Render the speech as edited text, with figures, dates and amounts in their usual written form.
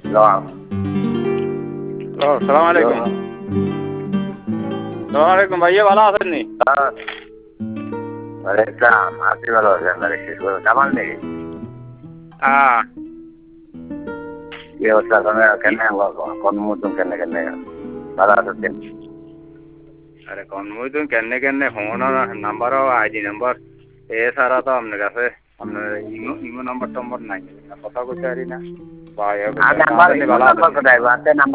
সালাম আলাইকুম। সালাম আলাইকুম ভাইয়া, ভালো আছেন নি? আপনি ভালো আছেন? কামাল নেই হ্যাঁ, কি অবস্থা? কেন কর্মমতন কেন ভালো আছেন? আরে কনমুইতুন কেনে কেনে ফোন নাম্বার আইডি নাম্বার ছাড়া তো আপনার কাছে আপনার ইমো নাম্বার টাম্বার নাই, কথা কইতে পারি না। ভাই নাম্বার ভালো আছেন? কোথায়?